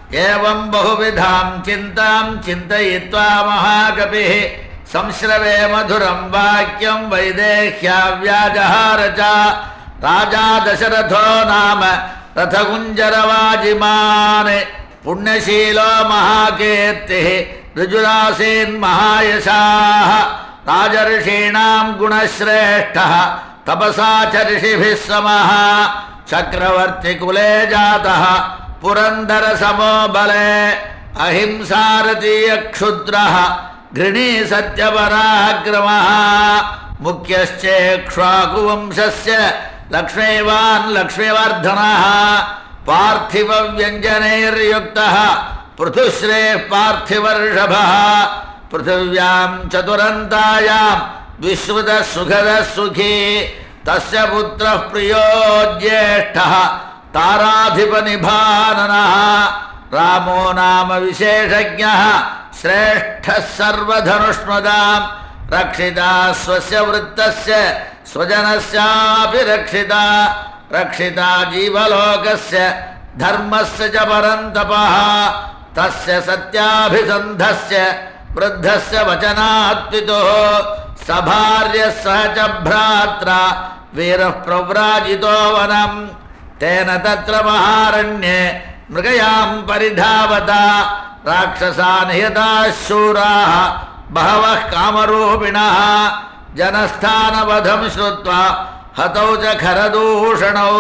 एवं बहुविधां चिन्तां चिन्तयित्वा महाकपिः संश्रवे मधुरं वाक्यं वैदेह्याव्याजहार च। राजा दशरथो नाम रथकुञ्जरवाजिमान् पुण्यशीलो महाकीर्तिः ऋजुरासीन् महायशाः। राजर्षीणां गुणश्रेष्ठः तपसा च ऋषिभिः समः चक्रवर्ति कुले जातः पुरंदर समो बले अहिंसारतीय क्षुद्रः घृणी सत्यपराक्रमः मुख्यश्चेक्ष्वाकुवंशस्य लक्ष्मीवान् लक्ष्मीवर्धनः पार्थिव व्यञ्जनैर्युक्तः पृथुश्रेः पार्थिवर्षभः पृथिव्यां चतुरन्तायां विश्रुतः सुखदः सुखी तस्य पुत्रः प्रियो ज्येष्ठः ताराधिपनिभाननः रामो नाम विशेषज्ञः श्रेष्ठः सर्वधनुष्मदां रक्षिता स्वस्य वृत्तस्य स्वजनस्यापि रक्षिता रक्षिता जीवलोकस्य धर्मस्य च परन्तपः तस्य सत्याभिसन्धस्य वृद्धस्य वचनात्पितुः सभार्यः सह च भ्रात्रा वीरः प्रव्राजितो वनम् तेन तत्र महारण्ये मृगयां परिधावता राक्षसा निहताः शूराः बहवः कामरूपिणः जनस्थानवधं श्रुत्वा हतौ च खरदूषणौ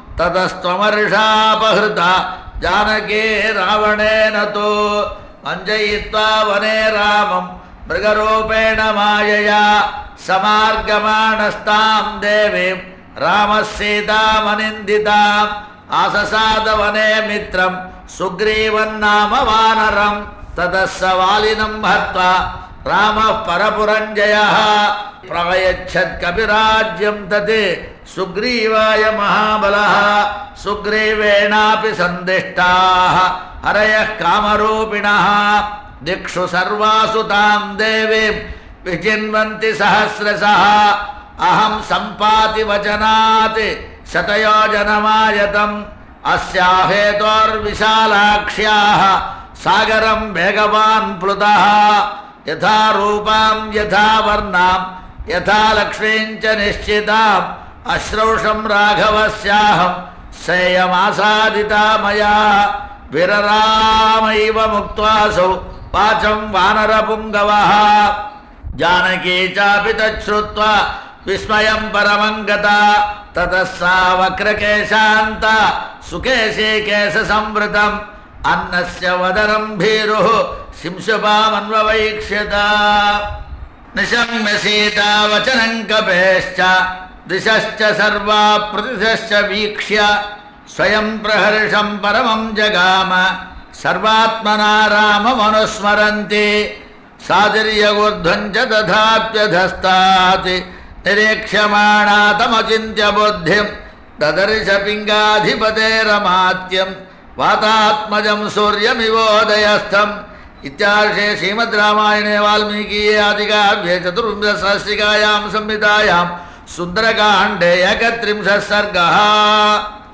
ततस्त्वमर्षापहृता जानकी रावणेन तु अञ्जयित्वा वने रामं मृगरूपेण मायया समार्गमाणस्तां देवीं रामः सीतामनिन्दिताम् आससाद वने मित्रं सुग्रीवन्नाम वानरं ततः स वालिनं हत्वा रामः परपुरञ्जयः प्रयच्छत् कपिराज्यं तत् सुग्रीवाय महाबलः सुग्रीवेणापि सन्दिष्टाः हरयः कामरूपिणः दिक्षु सर्वासु तां देवीं विचिन्वन्ति सहस्रशः अहं सम्पाति वचनात् शतयोजनमायतम् अस्याः हेतोर्विशालाक्ष्याः सागरं वेगवान् प्लुतः यथा रूपां यथा वर्णां यथा लक्ष्मीं च निश्चिताम् अश्रौषं राघवस्याहं सेयमासादिता मया विररामैव मुक्त्वासौ वाचं वानरपुङ्गवः जानकी चापि तच्छ्रुत्वा विस्मयं परमं गता ततः सा वक्रकेशान्ता सुकेशे केशसंवृतम् अन्नस्य वदनं भीरुः शिंशुपामन्ववैक्ष्यत निशम्य सीता वचनं कपेश्च दिशश्च सर्वा प्रतिशश्च वीक्ष्य स्वयं प्रहर्षं परमं जगाम सर्वात्मना राममनुस्मरन्ति सादर्यगूर्ध्वं च तथाप्यधस्तात् निरीक्ष्यमाणा तमचिन्त्य बुद्धिं ददर्श पिङ्गाधिपतेरमात्यं वातात्मजं सूर्यमिवोदयस्थम् इत्यार्षे श्रीमद् रामायणे वाल्मीकीये आदिकाव्ये चतुर्विंशसहस्रिकायां संहितायां सुन्दरकाण्डे 31 सर्गः।